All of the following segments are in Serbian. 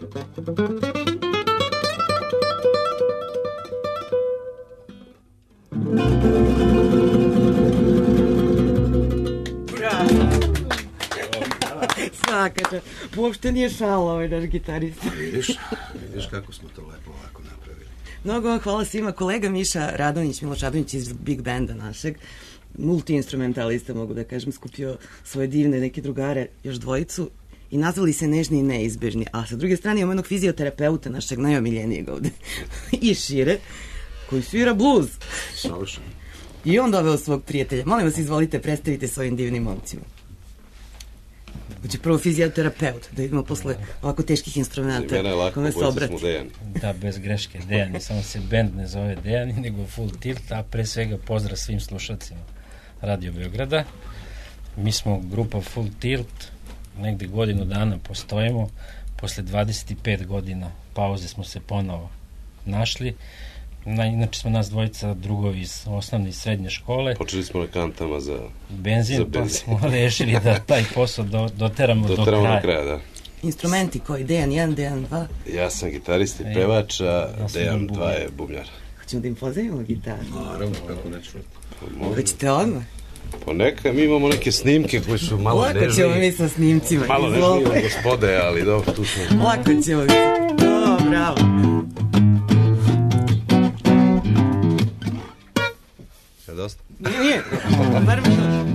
Svaka, uopšte nije šala ovaj naš gitarista. Vidiš kako smo to lepo ovako napravili. Mnogo vam hvala svima. Kolega Miša Radonjić, Miloš Radonjić iz Big Banda našeg, multi-instrumentalista, mogu da kažem, skupio svoje divne neke drugare, još dvojicu, i nazvali se Nežni i neizbežni. A sa druge strane imamo jednog fizioterapeuta, našeg najomiljenijeg ovde, i šire, koji svira bluz. Savršeno. I on doveo svog prijatelja. Molim vas, izvolite, predstavite svojim divnim momcima. Znači, prvo fizioterapeut, da idemo posle ovako teških instrumenta. Mene je lako, bojci smo Dejani. Da, bez greške, Dejani. Samo se bend ne zove Dejani, nego Full Tilt, a pre svega pozdrav svim slušalcima Radio Beograda. Mi smo grupa Full Tilt, negde godinu dana postojimo. Posle 25 godina pauze smo se ponovo našli. Inače smo nas dvojica drugovi iz osnovne i srednje škole. Počeli smo na kantama za benzin. Pa smo rešili da taj posao doteramo do kraja. Da. Instrumenti koji? Dejan 1, Dejan 2? Ja sam gitarist i pevač, a Dejan 2 je bubnjar. Hoćemo da im pozajemo gitaru? Naravno, kako neću. Hoćete odmah? Pa neka, mi imamo neke snimke koji su malo nežniji. Lako ćemo mi sa snimcima. Malo nežniji od gospode, ali dobro, tu smo. Lako ćemo mi. Bravo. Je dosta? Nije, barem što.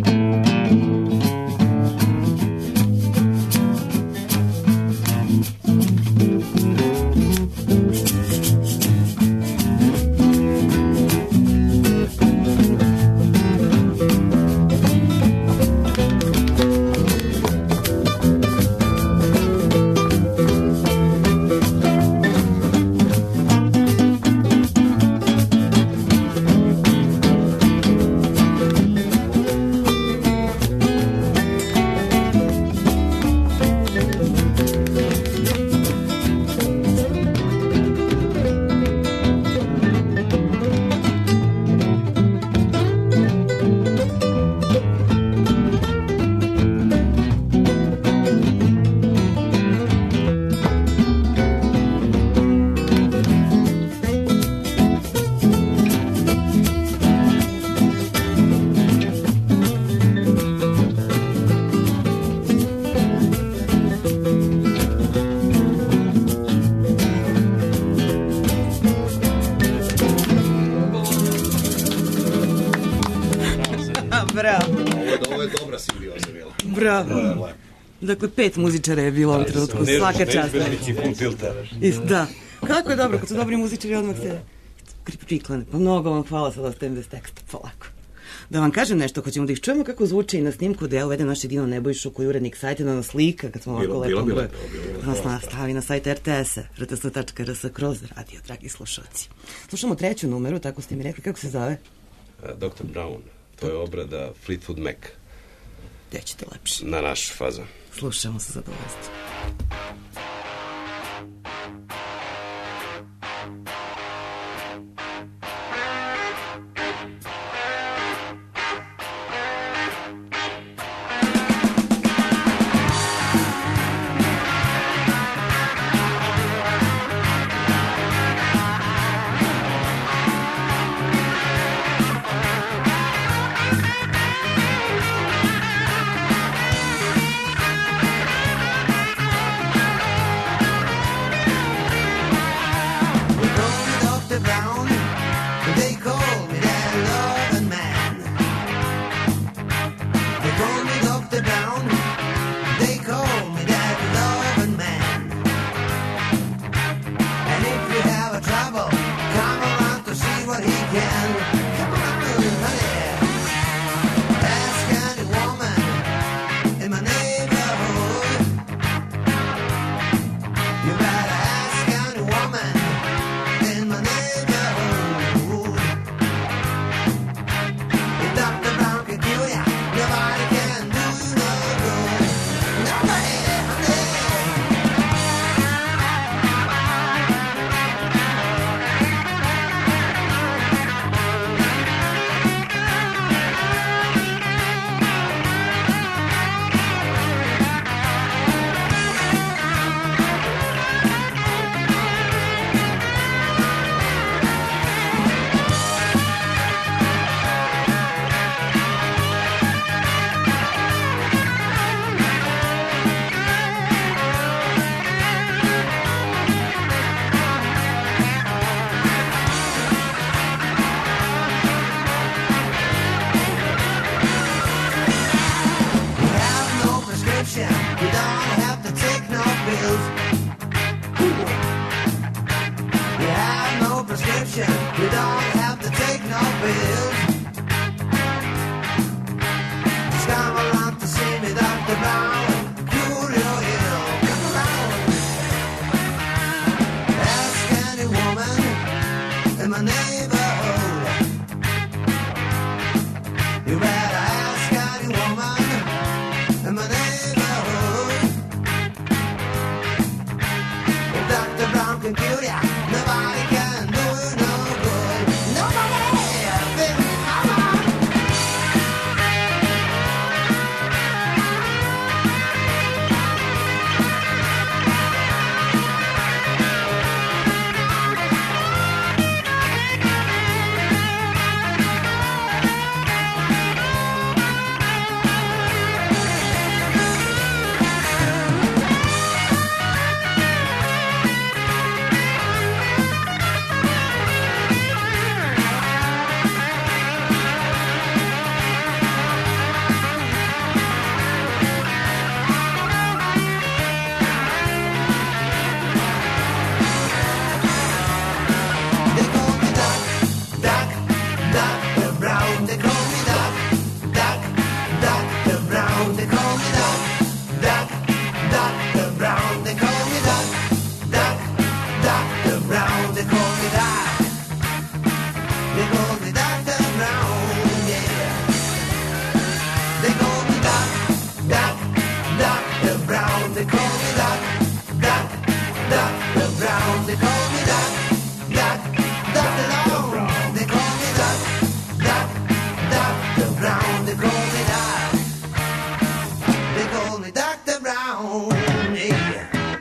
Ovo je dobra simbioza bila. Bravo. Dakle, 5 muzičara je bilo u ovom trenutku, svaka čast. Da. Kako je dobro, kad su dobri muzičari, odmah se priklane. Pa mnogo vam hvala, sad ostajem bez teksta, polako. Da vam kažem nešto, hoćemo da ih čujemo kako zvuči i na snimku, da ja uvedem naše Dino Nebojšu, koji je urednik sajta, da nas slika, kad smo ovako lepo boje. Da nas nastavi na sajt RTS-a, rts.rs kroz radio, dragi slušalci. Slušamo treću numeru, tako ste mi rekli, kako se zove? Dr. Brown, to je obrada Fleetwood Mac. Gde ćete lepše? Na naš fazon. Slušamo sa zadovoljstvom. prescription, you don't have to take no pills. Just come along to see me, Dr. Brown. Cure your ill. Come around. Ask any woman in my neighborhood. You better ask any woman in my neighborhood. If Dr. Brown can cure ya, nobody can do you no good. Nobody, baby, come on. They call me Doc, Doc, Dr. Brown. They call me Doc, Doc, Dr. Brown. They call me Doc, Doc, Dr. Brown. They call me Doc, Doc, Dr. Brown. They call me Doc. They call me Dr. Brown, yeah. They call me Doc, Doc, Dr. Brown. They call me Doc, Doc, Dr. Brown. They call me Doc, Doc, Dr. Brown. They call me Doc, Doc, Dr. Brown. They call me Doc. They call me Dr. Brown, yeah.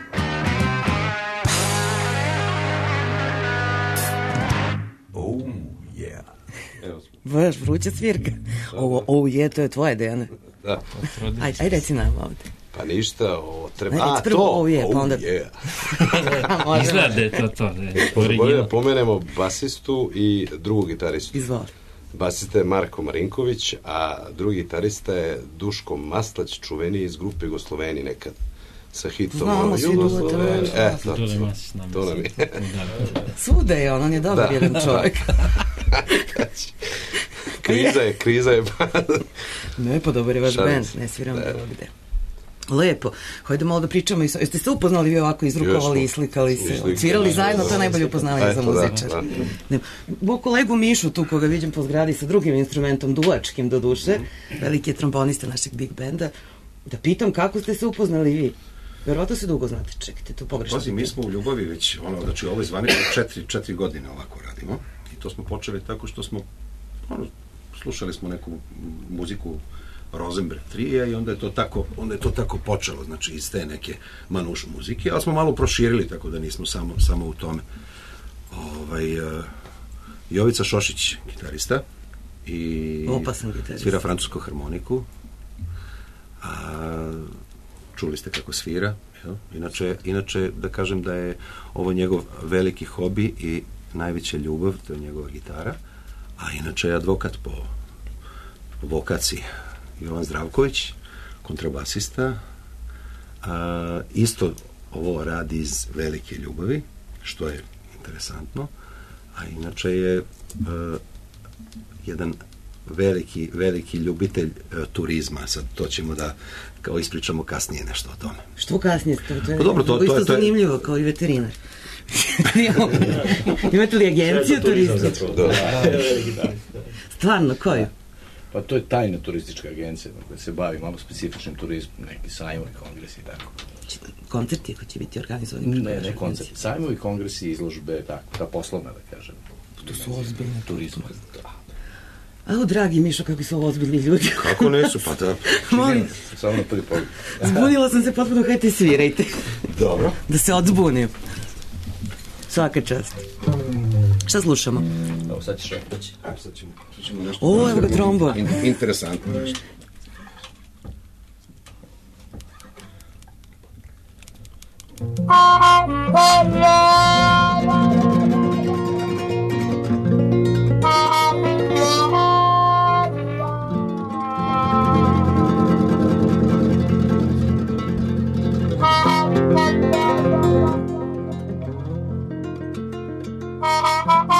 Oh, yeah. Baš vruća svirka. Ovo je, to je tvoje, Dejane. Da. Aj reci nam ovde. Pa ništa, ovo treba... Ne, A, reci prvo to! ovo je, pa onda... Yeah. Izgleda da je to, da je Bolje da original. pomenemo basistu i drugog gitaristu. Izvoli. Basista je Marko Marinković, a drugi gitarista je Duško Maslać, čuveni iz grupe Jugosloveni nekad. Sa hitom Znamo svi Jugosloveni. duo, Dole Masić nam to nam je. Svuda je on je dobar Da. jedan čovjek. Kriza je Ne, pa dobar je vaš Šalim band, se. ne sviram Da. ovde. Lepo. Hajde malo da pričamo. Jeste se upoznali vi ovako, izrukovali, islikali se, svirali zajedno, to je najbolje upoznavanje za muzičara. Mog kolegu Mišu tu, koga vidim po zgradi sa drugim instrumentom, duvačkim do duše, veliki je trombonista našeg big benda, da pitam kako ste se upoznali vi. Verovatno se dugo znate, čekajte, to pogrešno. Pazi, mi smo u ljubavi već, znači ovo je zvanično 4 godine ovako radimo i to smo počeli tako što smo, slušali smo neku muziku Rosenberg trija i onda je to tako počelo, znači iz te neke manuš muzike, ali smo malo proširili tako da nismo samo u tome. Jovica Šošić, gitarista i opasan gitarista. Svira francusku harmoniku. Čuli ste kako svira, jel? Inače da kažem da je ovo njegov veliki hobi i najveća ljubav, to je njegova gitara, a inače je advokat po vokaciji. Jovan Zdravković, kontrabasista, isto ovo radi iz velike ljubavi, što je interesantno, a inače je jedan veliki ljubitelj turizma. Sad to ćemo da kao ispričamo kasnije nešto o tome. Što kasnije? To je Pa dobro, to isto zanimljivo kao i veterinar. Imate li agenciju turističku? Stvarno, koju? Pa to je tajna turistička agencija koja se bavi malo specifičnim turizmom, neki sajmovi, kongresi i tako. Koncerti koji će biti organizovani? Ne koncerti, sajmovi, kongresi, izložbe, tako, ta poslovna, da kažem. To su ozbiljne turizma. Ao, dragi Mišo, kako su ovo ozbiljni ljudi. Kako nisu, pa da. Molim. Samo na prvi pogled. Zbunila sam se potpuno, hajte svirajte. Dobro. Da se odzbunim. Svaka čast. Šta slušamo? Evo, sad ćeš reći. Sad ćemo nešto. O, evo ga trombon. Interesantno nešto. Thank you.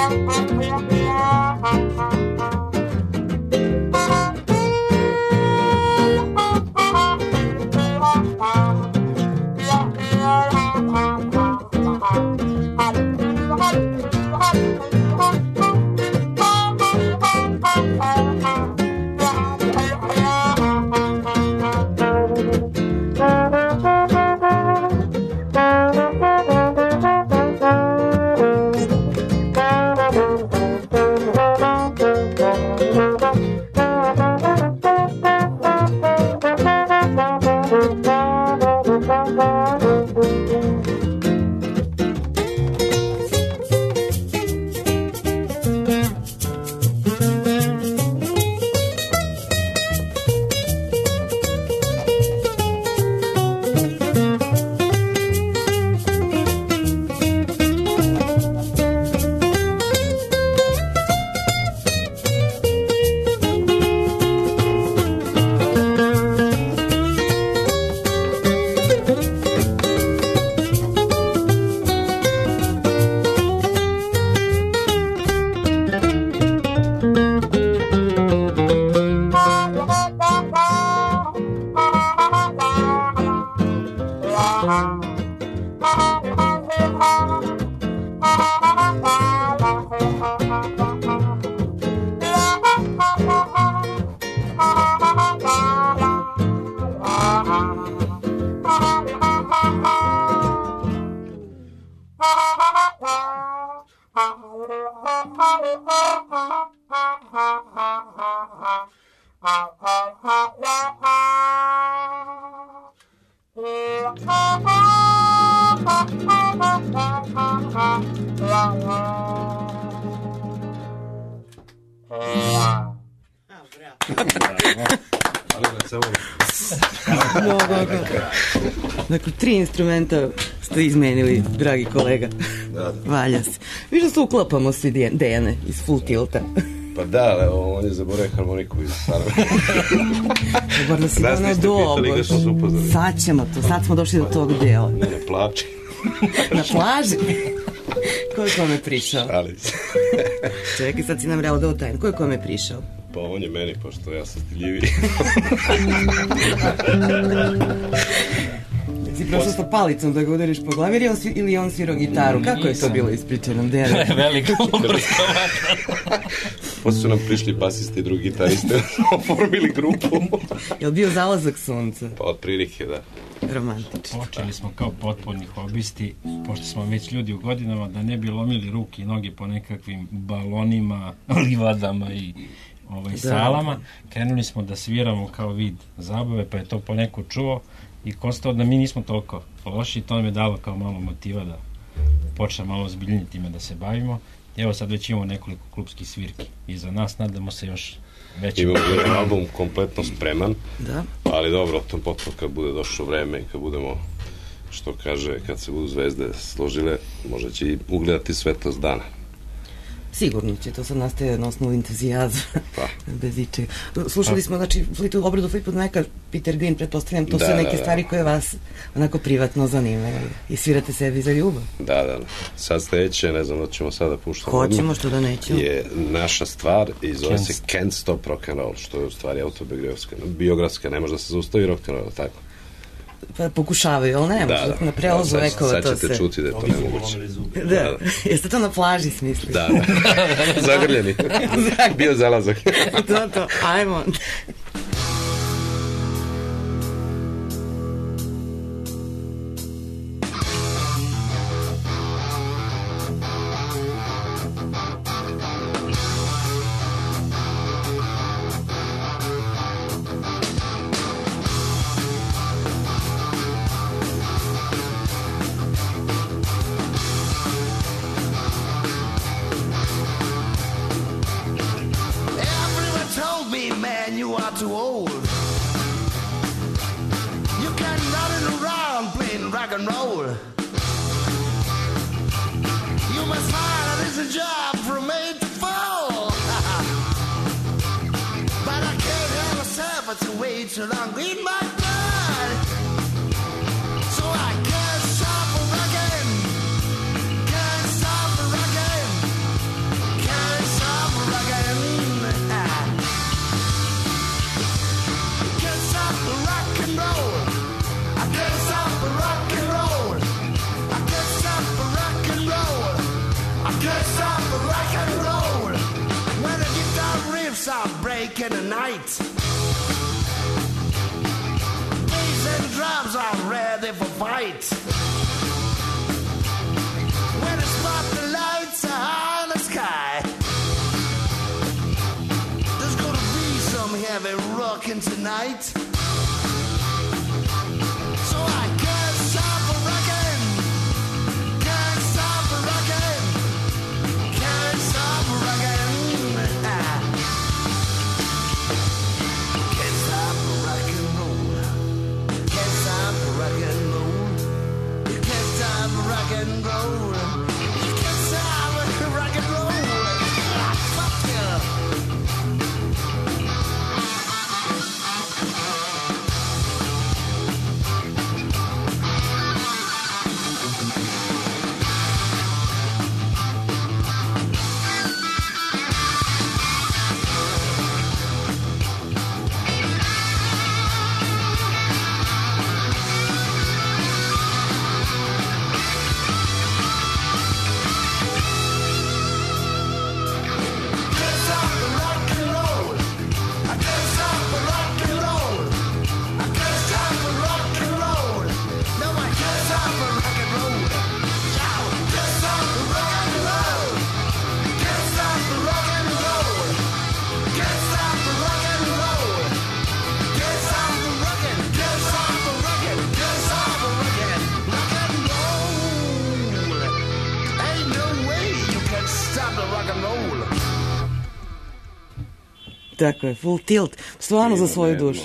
Dakle, 3 instrumenta ste izmenili, dragi kolega. Valja se. Viš da se uklapamo svi Dejane iz Full Tilta. Pa da, ali on je zaboravio harmoniku iz Sarajeva. Bar da si ono dobro. Sad ćemo to, sad smo došli do tog dela. Na plaži. Na plaži? Ko je kome prišao? Šalim se. Čekaj, sad si nam reo da otajno. Ko je kome prišao? Pa on je meni, pošto ja sam stiljiviji. Si prošao sa palicom da ga udariš po glavi ili on svirao gitaru? Kako je to bilo ispričano? Veliko obrazovanje. Posle su nam prišli basisti i drugi gitariste, oformili grupu. Je li bio zalazak sunca? Pa od prilike, da. Romantično. Počeli smo kao potporni hobisti, pošto smo već ljudi u godinama, da ne bi lomili ruke i noge po nekakvim balonima, livadama i salama. Krenuli smo da sviramo kao vid zabave, pa je to poneko čuo i konstatao da mi nismo toliko loši. To nam je dalo kao malo motiva da počne malo ozbiljnije time da se bavimo. I evo sad već imamo nekoliko klubskih svirki iza nas, nadamo se još veći. Imamo jedan album kompletno spreman, da. Ali dobro, o tom potom kad bude došlo vreme i kad budemo, što kaže, kad se budu zvezde složile, možda će i ugledati svetlost dana. Sigurno će, to sad nastaje na osnovu entuzijazma. Pa. Bez ičega. Slušali smo, znači, obradu Fleetwood Maca, Peter Green, pretpostavljam, to su neke stvari koje vas onako privatno zanimaju. I svirate sebi za ljubav. Da. Sad sledeće, ne znam da ćemo sada puštati. Hoćemo, što da nećemo. Je naša stvar i zove se Can't Stop Rock'n'Roll, što je u stvari autobiografska, ne može da se zaustavi rock'n'roll, tako? Pa pokušavaju, ali ne može, na prelazu vekova to se... Sad ćete čuti da je to nemoguće. Da, jeste to na plaži smislili? Da, zagrljeni. Bio zalazak. To, ajmo. can't stop the rock and roll. When the guitar riffs are breaking the night, bass and drums are ready for fight. When the spotlights are high in the sky, there's gonna be some heavy rocking tonight. So I can't stop rocking, can't stop rocking, can't stop rocking. Can't stop rock and roll, can't stop rock and roll, you can't stop rock and roll, you can't stop rock and roll. Fuck you. Tako je, Full Tilt. Stvarno za svoju dušu.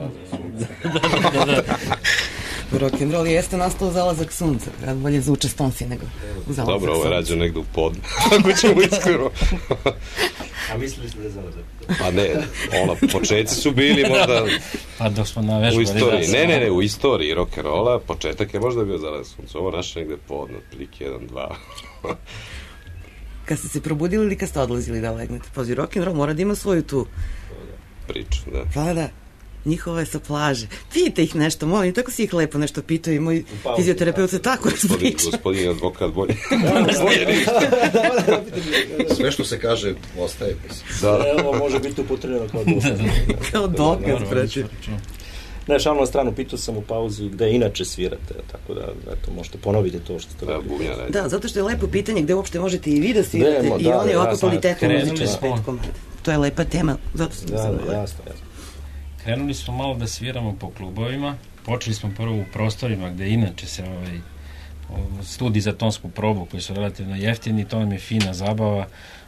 Rock'n'roll jeste nastao zalazak sunca. Bolje zvuče Stonsi nego zalazak sunca. Dobro, ovo je rađeno negde u podne. Ako ćemo iskreno. A mislili ste da je zalazak? Pa ne, početci su bili možda Pa dok smo na vežbali. u istoriji. Ne, u istoriji rock'n'rolla početak je možda bio zalazak sunca. Ovo naše negde podne, otprilike 1-2. Kad ste se probudili ili kad ste odlazili da legnete? Pazi, rock'n'roll mora da ima svoju tu Priču, da. Pa da, njihova je sa plaže. Pijte ih nešto, molim, tako si ih lepo nešto pitao i moj fizioterapeut se tako razpriča. Gospodin advokat bolje. Sve što se kaže ostaje. Da. Ovo može biti upotrebno kao dokaz. Kao dokaz, preći. Ne, šalno na stranu, pitao sam u pauzi gde inače svirate, tako da, eto, možete ponoviti to što ste Da, rekli. bubnja radi. Da, zato što je lepo pitanje gde uopšte možete i vi da svirate Gde, i da, oni da, ovako sad kvalitetno krenuli muzične smo. petkom. To je lepa tema, zato sam Da, se da, jasno. Krenuli smo malo da sviramo po klubovima. Počeli smo prvo u prostorima gde inače se studiji za tonsku probu koji su relativno jeftini, to nam je fina zabava.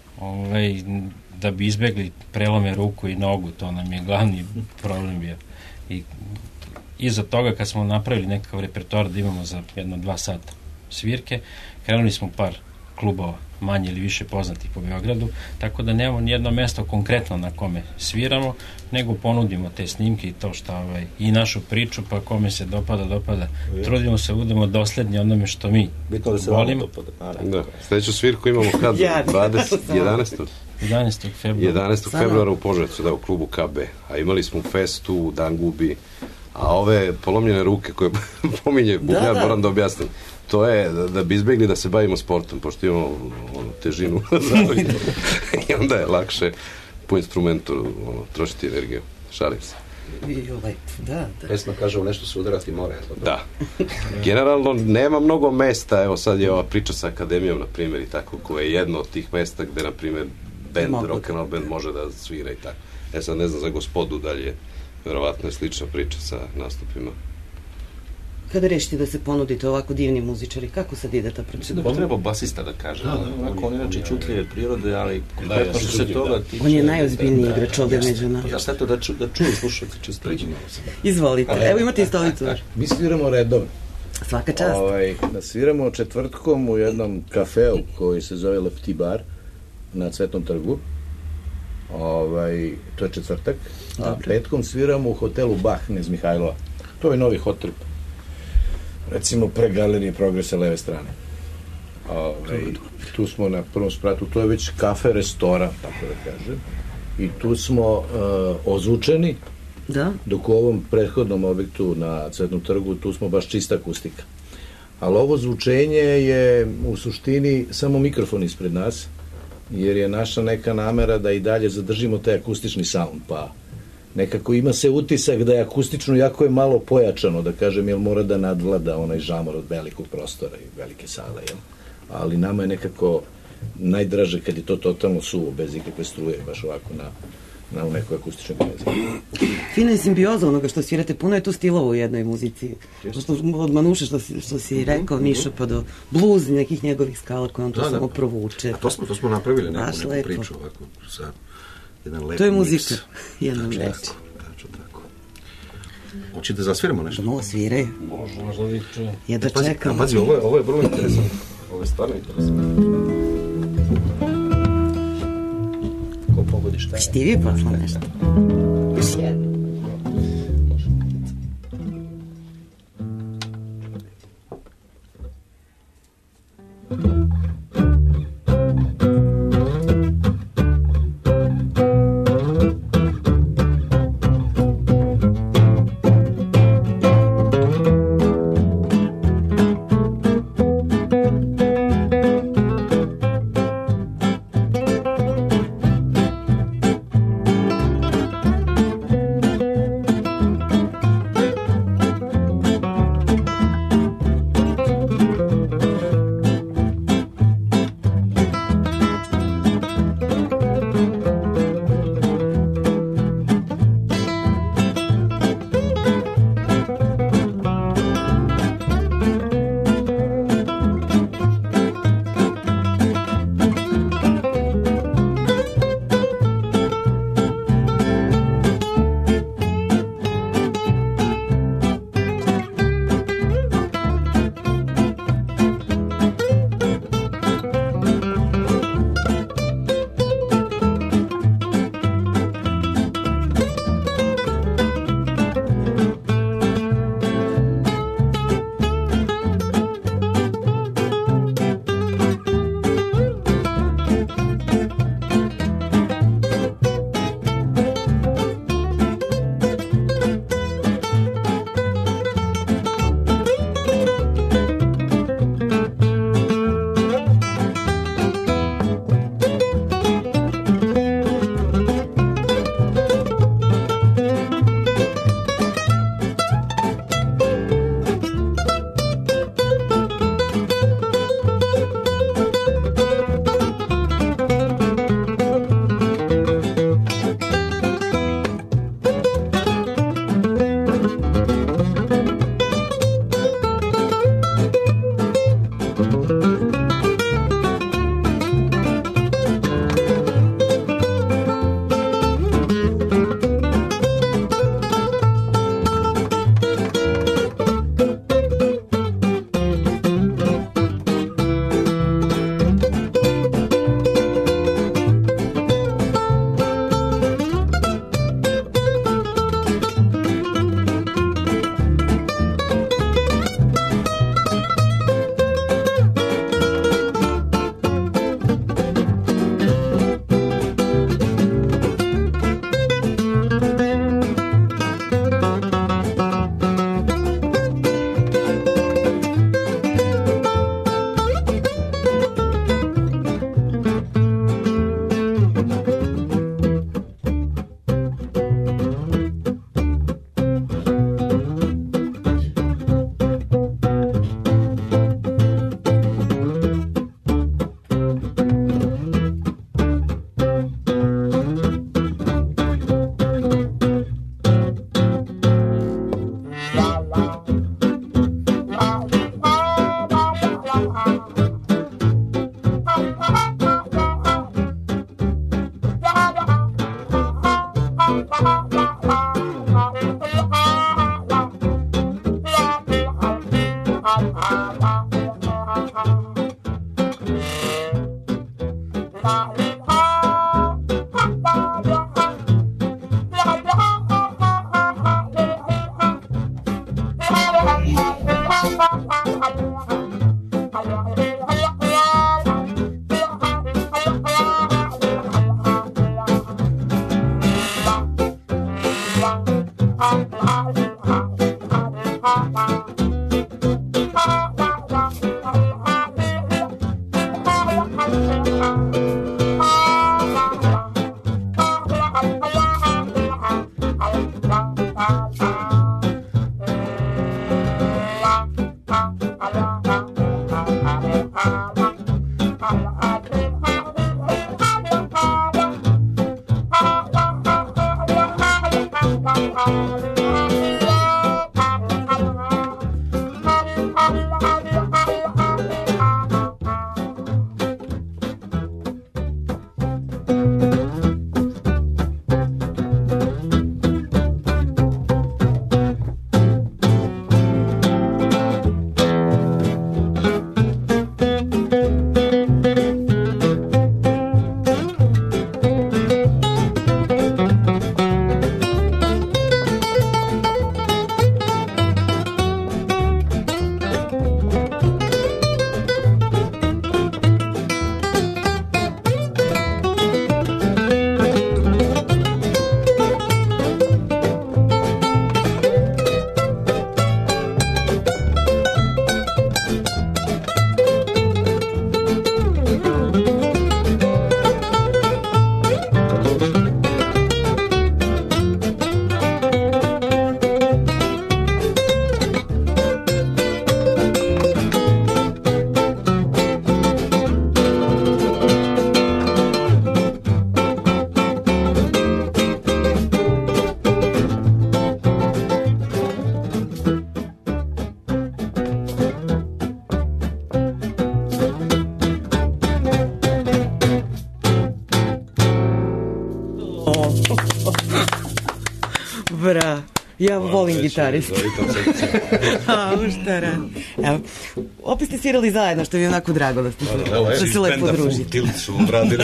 Da bi izbegli prelome ruku i nogu, to nam je glavni problem bio. I iza toga kad smo napravili nekakav repertoar da imamo za 1-2 sata svirke, krenuli smo par klubova manje ili više poznatih po Beogradu, tako da nemamo nijedno mesto konkretno na kome sviramo, nego ponudimo te snimke i to šta i našu priču, pa kome se dopada. Trudimo se, budemo dosledni onome što mi Bitno da se volimo. dopada. Da, sledeću svirku imamo kad? 11. 11. februara u Požarevcu, da, u klubu KB. A imali smo festu u Dangubi, a ove polomljene ruke koje pominje bubnjar, moram da objasnim. To je da bi izbegli da se bavimo sportom, pošto imamo težinu i onda je lakše po instrumentu trošiti energiju. Šalim se. Da. Pesma kaže u nešto se udarati more. Da. Generalno nema mnogo mesta, evo sad je ova priča sa akademijom, na primjer, i tako, koja je jedno od tih mesta gde, na primjer, band, rock'n'roll band može da svira i tako. Sad ne znam za Gospodu dalje, verovatno je slična priča sa nastupima. Kada rešite da se ponudite ovako divni muzičari, kako sad ide ta procedura? Pa treba basista da kaže. Onako, on je inače čutljive prirode, ali konkretno što se toga tiče... On je najozbiljniji igrač ovde među nama. Ja sad to da čuju slušalci čisto. Izvolite, evo imate i stolicu. Mi sviramo redovno. Svaka čast. Da sviramo četvrtkom u jednom kafeu koji se zove Le Petit Bar na Cvetnom trgu. To je četvrtak. A petkom sviramo u hotelu Bach iz Mihajlova. To je novi hotel. Recimo pre galerije Progresa leve strane. Tu smo na prvom spratu, to je već kafe, restoran, tako da kažem. I tu smo ozvučeni, dok u ovom prethodnom objektu na Cvetnom trgu, tu smo baš čista akustika. Ali ovo zvučenje je u suštini samo mikrofon ispred nas, jer je naša neka namera da i dalje zadržimo taj akustični sound, pa nekako ima se utisak da je akustično jako je malo pojačano, da kažem, jer mora da nadvlada onaj žamor od velikog prostora i velike sale, jel? Ali nama je nekako najdraže kad je to totalno suvo, bez ikakve struje, baš ovako na nekoj akustičnoj dimenziji. Fina je simbioza onoga što svirate, puno je tu stilova u jednoj muzici. Od Manuše što si rekao, Miša, pa do blues i nekih njegovih skala koje on tu samo provuče. A to smo napravili neku priču ovako sa jedan lep. To je muzika, jednom reči. Tako. Hoćete da zasviramo nešto? Da malo sviraju. Možda vi čujem. Jedva čekam. Pazi, ovo je vrlo interesantno. Ovo je stvarno interesantno. Ko pogodi šta je? Ti vi posla nešto. Još jedno. Bra, ja volim gitarist. A, šta rad. Evo, opet ste svirali zajedno, što mi je onako drago da ste se lepo družite. Tilt su radili.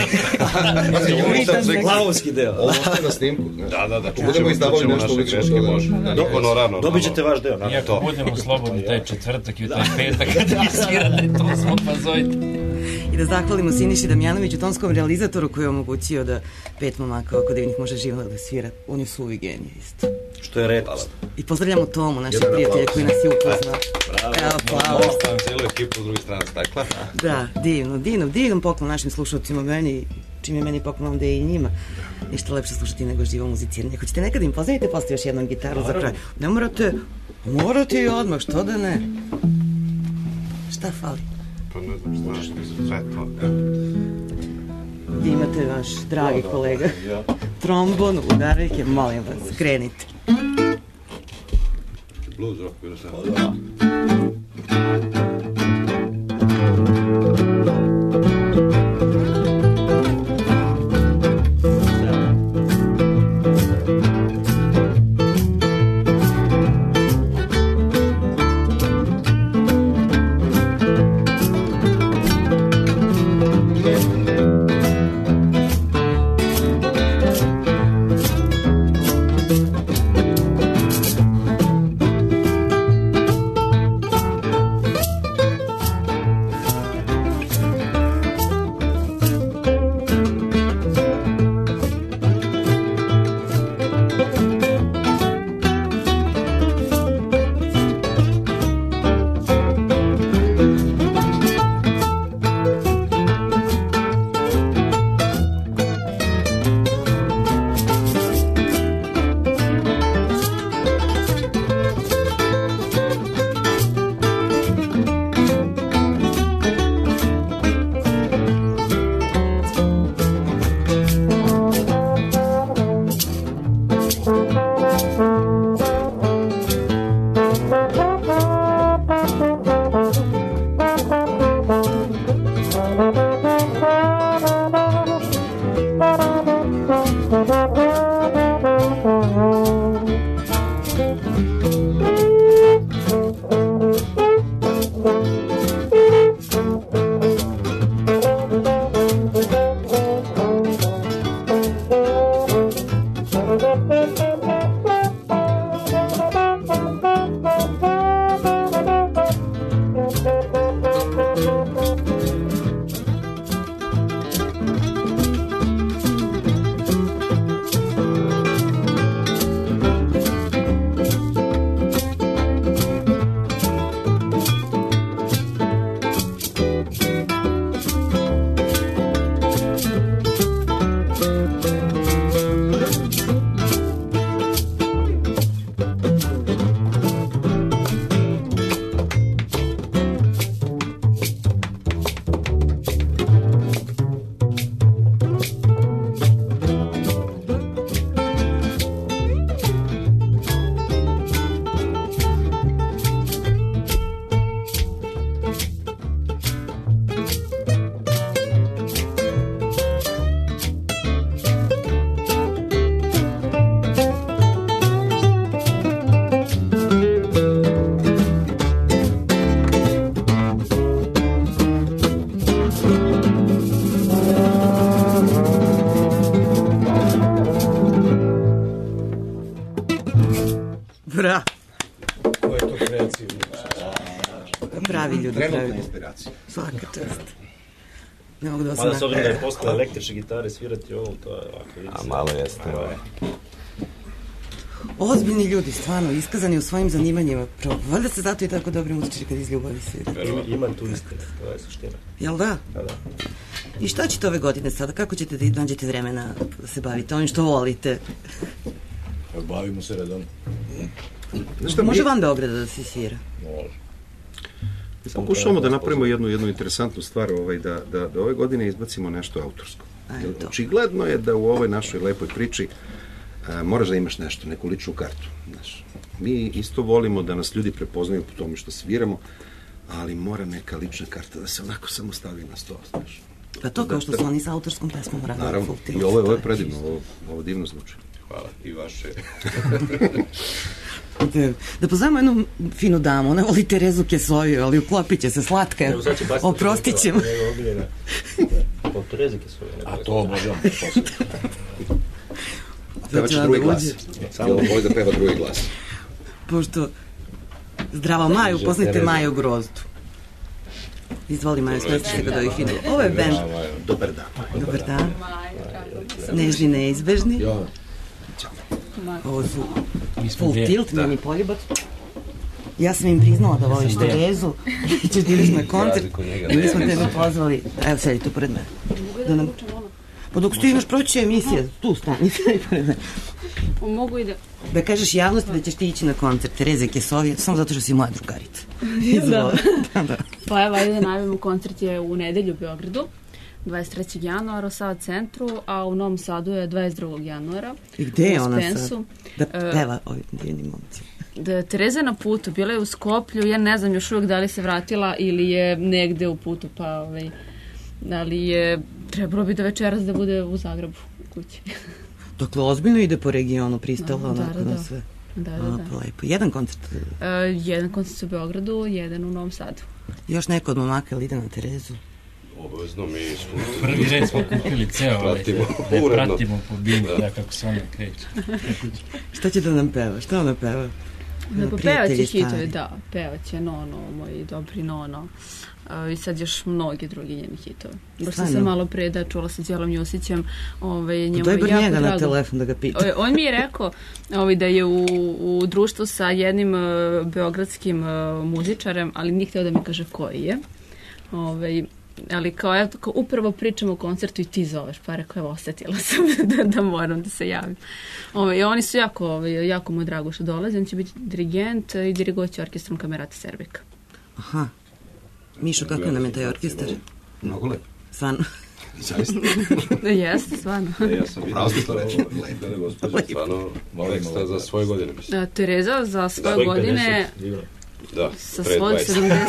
Glavovski deo. Ovo je na snimku. Da. Budemo izdavali nešto greške, može. Honorarno. Dobit ćete vaš deo. Iako budemo slobodni taj četvrtak i taj petak kada vi svirate, to smo pa zovite. I da zahvalimo Siniši Damjanoviću, tonskom realizatoru koji je omogućio da 5 momaka oko divnih može živo da svira. On je suvi genije isto. Što je retkost. I pozdravljamo Tomu, našeg prijatelja koji nas je upoznao. Evo, hvala. Ostavim cijelu ekipu s druge strane stakla. Da, divno poklon našim slušalcima, meni, čim je meni poklon, onda je i njima. Ništa lepše slušati nego živo muziciranje. Hoćete nekada im pozdravite, posle još jednom gitaru za kraj. Ne morate i odmah, što da ne? Šta fali? Pa ne znam, znaš, sve to. Vi imate vaš dragi kolega trombon, udarajke, molim vas, krenite. Blues rock, bilo sam. trenutna inspiracija. Svaka čast. Ne mogu da vas Mada s obzirom da je posle električne gitare svirati ovom, to je ovako. A malo jeste. Ozbiljni ljudi, stvarno, iskazani u svojim zanimanjima. Valjda se zato i tako dobri muzičari kad iz ljubavi svira. Ima tu istine, to je suština. Jel da? Da. I šta ćete ove godine sada? Kako ćete da nađete vremena da se bavite onim što volite? Bavimo se redom. Može van Beograda da se svira? Može. Mi pokušavamo da napravimo jednu interesantnu stvar, da ove godine izbacimo nešto autorsko. Očigledno je da u ovoj našoj lepoj priči moraš da imaš nešto, neku ličnu kartu. Znaš. Mi isto volimo da nas ljudi prepoznaju po tome što sviramo, ali mora neka lična karta da se onako samo stavi na sto. Znaš. Pa to kao što su oni sa autorskom pesmom radili. Naravno, i ovo je predivno, ovo divno zvuči. Hvala, i vaše. Da pozovemo jednu finu damu, ona voli Terezu Kesoju, ali uklopit će se, slatka je, oprostit ćemo. A to možemo. Pevač drugi glas. Samo voli da peva drugi glas. Pošto Zdravo Maju, poznajte Maju Grozdu. Izvoli Maju, smesti se kod ovih filmova. Ovo je band. Dobar dan. Dobar dan. Nežni, neizbežni. Ovo su Full Tilt, mini poljubac. Ja sam im priznala da voliš Terezu i ćeš da ideš na koncert i mi smo tebe pozvali. Evo, sedi tu pored mene. Pa dok stigneš proći će emisija, tu stani, sedi pored mene. Mogu i da... Da kažeš javnosti da ćeš ti ići na koncert Tereze Kesovije, samo zato što si moja drugarica. Da. Pa evo, ajde da najavimo, koncert je u nedelju u Beogradu, 23. januara u Sava centru, a u Novom Sadu je 22. januara. I gde je ona sad? Da peva ovim divnim momcima. Da, Tereza je na putu, bila je u Skoplju, ja ne znam još uvijek da li se vratila ili je negde u putu, pa ali je trebalo bi da večeras da bude u Zagrebu, u kući. Dakle, ozbiljno ide po regionu, pristala onako na sve. Da. Pa lepo. Jedan koncert? Jedan koncert u Beogradu, jedan u Novom Sadu. Još neko od momaka ili ide na Terezu? Obavezno, mi smo... Prvi red smo kupili ceo, da pratimo po bini, kako se ona kreće. Šta će da nam peva? Šta ona peva? Pa pevaće hitove, da. Pevaće Nono, moj dobri Nono. I sad još mnogi drugi njeni hitove. Baš sam se malo pre čula sa Đelom Jusićem. Daj bar njega na telefon da ga pita. On mi je rekao da je u društvu sa jednim beogradskim muzičarem, ali nije hteo da mi kaže koji je. Ali kao upravo pričamo o koncertu i ti zoveš, pa rekao, evo, osetila sam da moram da se javim. Oni su jako mu drago što dolaze, on će biti dirigent i dirigoće orkestrom Kamerata Serbika. Aha. Mišo, kako nam je taj orkestar? Mnogo lepo. Stvarno. Zaista. Jeste, stvarno. Ja sam vidio stvarno ekstra za svoje godine. Tereza za svoje godine... Da, sa svojih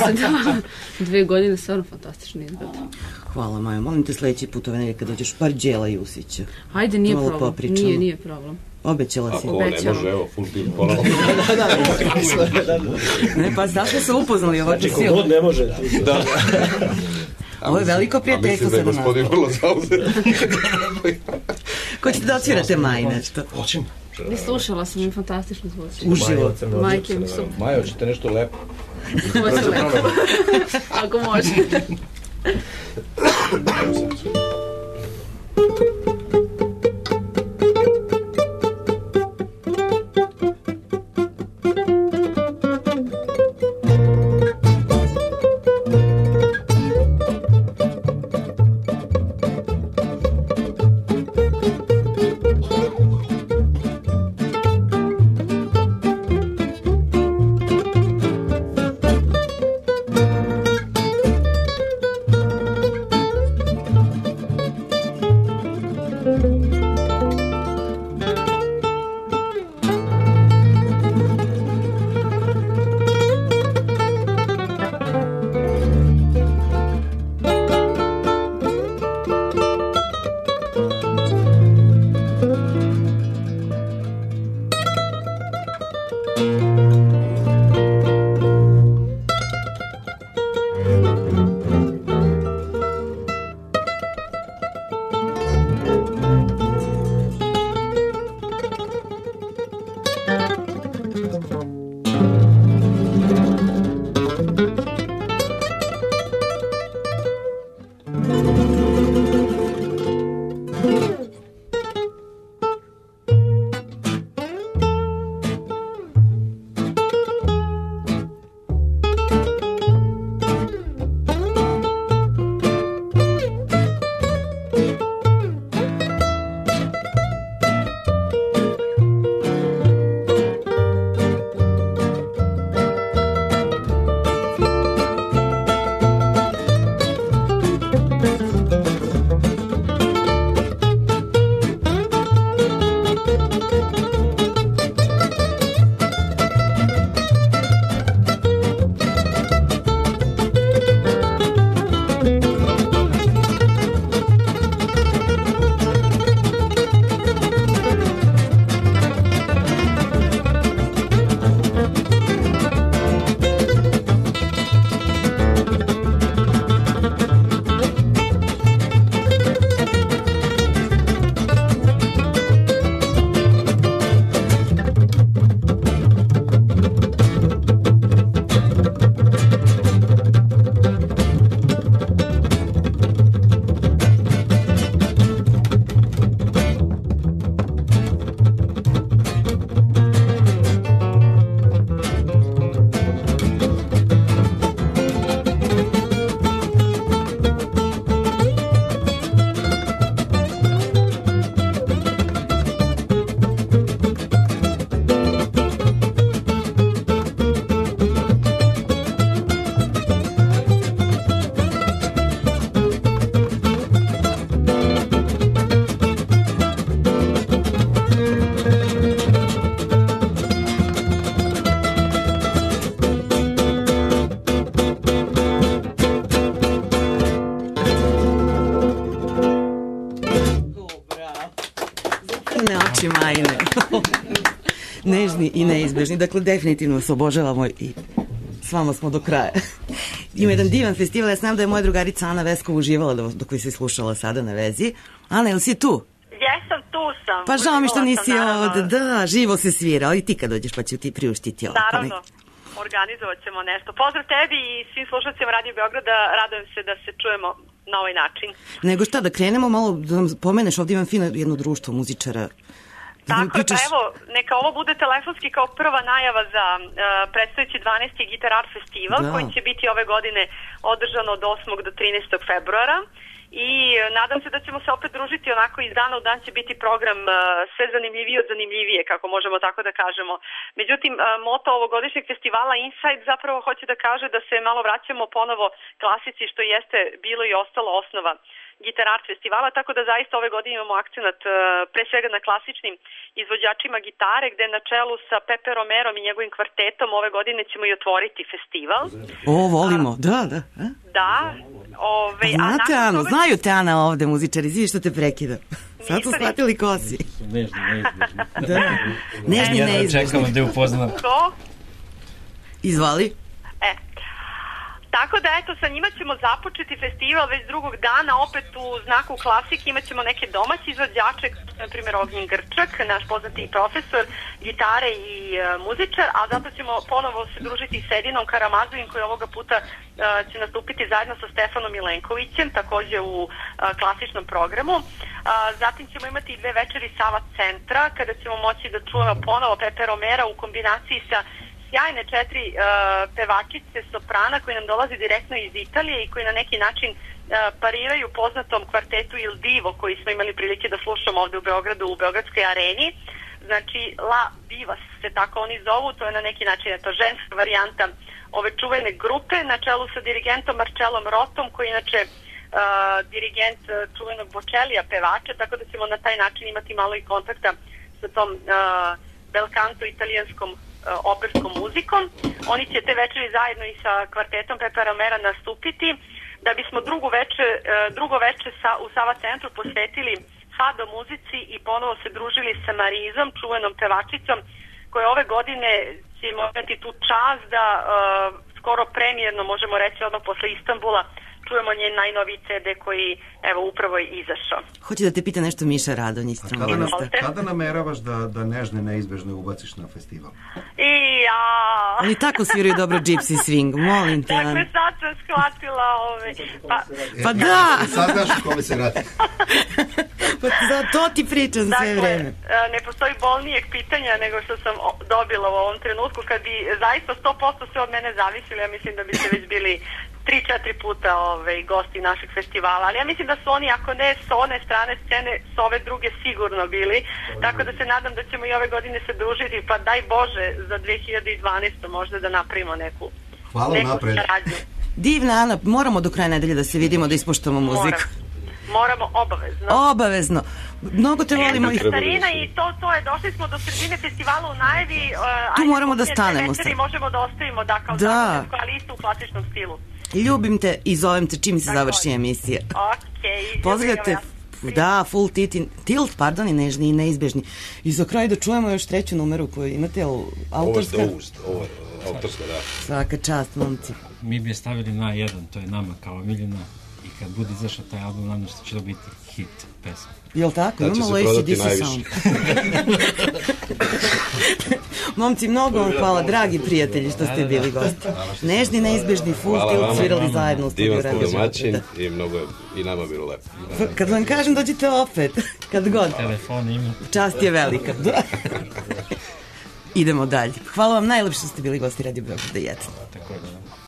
72 godine, stvarno fantastično izgleda. Hvala, Maja. Molim te sledeći put ove kad dođeš par Đela Jusića. Ajde, nije problem. Nije problem. Obećala si. Ako ne može, evo, full team ponovno. Ne, pa zašto se upoznali ovako silno? Znači, kogod ne može. Da. Ovo je veliko prijateljstvo sada nas. Mislim da je gospodin vrlo zauzet. Ko ćete da odsvirate Maji nešto? Hoćemo. Slušala sam im, fantastično zvuči. Uživo. Majke mi su. Majo, ćete nešto lepo? Hoće lepo. Ako može. Crne oči majne. Nežni i neizbežni. Dakle, definitivno se obožavamo i s vama smo do kraja. Ima jedan divan festival, ja znam da je moja drugarica Ana Veskov uživala dok vi se slušala sada na vezi. Ana, jel si tu? Jesam, tu sam. Pa žao mi što nisi ovde, da, živo se svira, ali ti kad dođeš pa ću ti priuštiti ovo. Naravno, organizovat ćemo nešto. Pozdrav tebi i svim slušalcima Radio Beograda, radujem se da se čujemo na ovaj način. Nego šta, da krenemo malo, da nam pomeneš, ovdje imam fino jedno društvo muzičara. Tako, pa evo, neka ovo bude telefonski kao prva najava za predstojeći 12. Guitar Art Festival, koji će biti ove godine održan od 8. do 13. februara. I nadam se da ćemo se opet družiti onako iz dana u dan će biti program sve zanimljivije od zanimljivije, kako možemo tako da kažemo. Međutim, moto ovogodišnjeg festivala Inside zapravo hoće da kaže da se malo vraćamo ponovo klasici, što jeste bilo i ostalo osnova Guitar Art festivala, tako da zaista ove godine imamo akcenat pre svega na klasičnim izvođačima gitare, gde na čelu sa Pepe Romerom i njegovim kvartetom ove godine ćemo i otvoriti festival. O, volimo, da. Da. Znate Anu, znaju te Ana ovde muzičari, zviš što te prekida. Sad su shvatili ko si. Nežni, neizbežni. Čekamo da je upoznam. Ko? Izvali. Tako da, eto, sa njima ćemo započeti festival već drugog dana, opet u znaku klasike imat ćemo neke domaće izvođače, na primjer Ognjen Grčak, naš poznati profesor gitare i muzičar, a zato ćemo ponovo se družiti s Edinom Karamazovim, koji ovoga puta će nastupiti zajedno sa Stefanom Milenkovićem, takođe u klasičnom programu. Zatim ćemo imati i 2 večeri Sava centra, kada ćemo moći da čujemo ponovo Pepe Romera u kombinaciji sa sjajne 4 pevačice soprana koji nam dolazi direktno iz Italije i koji na neki način pariraju poznatom kvartetu Il Divo koji smo imali prilike da slušamo ovde u Beogradu, u Beogradskoj areni. Znači, La Divas se tako oni zovu, to je na neki način ženska varijanta ove čuvene grupe na čelu sa dirigentom Marcelom Rotom, koji je inače dirigent čuvenog Bočelija pevača, tako da ćemo na taj način imati malo i kontakta sa tom belkanto italijanskom operskom muzikom. Oni će te večeri zajedno i sa kvartetom Pepe Romera nastupiti, da bismo drugo veče u Sava centru posvetili fado muzici i ponovo se družili sa Marizom, čuvenom pevačicom, koja ove godine ćemo imati tu čast da skoro premijerno, možemo reći odmah posle Istanbula, čujemo njen najnoviji CD koji, evo, upravo je izašao. Hoće da te pita nešto Miša Radonjić. Kada nameravaš da nežne neizbežne ubaciš na festival? Oni tako sviraju dobro Gypsy Swing, molim te. Dakle, sad sam shvatila Pa da! Sad daš u kome se radi. Pa to ti pričam sve vreme. Ne postoji bolnijeg pitanja nego što sam dobila u ovom trenutku, kad bi zaista 100% sve od mene zavisili, ja mislim da bi se već bili 3-4 puta gosti našeg festivala, ali ja mislim da su oni, ako ne s one strane scene, s ove druge sigurno bili, tako da se nadam da ćemo i ove godine se družiti, pa daj Bože za 2012. možda da napravimo neku saradnju. Divna Ana, moramo do kraja nedelje da se vidimo, da ispoštujemo muziku. Moramo, obavezno. Obavezno. Mnogo te volimo. Starina i to je, došli smo do sredine festivala u najavi. Tu moramo da stanemo. Možemo da ostavimo, kao zakonsko, ali isto u klasičnom stilu. Ljubim te i zovem te čim se završi emisija. Okej. Pozdravljate. Da, Full Tilt, pardon, i nežni i neizbežni. I za kraj da čujemo još 3. numeru koju imate, autorska? Ovo je autorska, da. Svaka čast, momci. Mi bi je stavili na 1, to je nama kao omiljena, i kad bude izašao taj album, nadam što će to biti hit pesma. Jel tako? Imamo AC/DC sound. Momci, mnogo vam hvala, dragi prijatelji, što ste bili gosti. Nežni, neizbežni, Full Tilt svirali zajedno u studiju Radio. Divan ste domaćin i mnogo i nama bilo lepo. Kad vam kažem, dođite opet, kad god. Telefon ima. Čast je velika. Idemo dalje. Hvala vam najlepše što ste bili gosti Radio Beograda 1.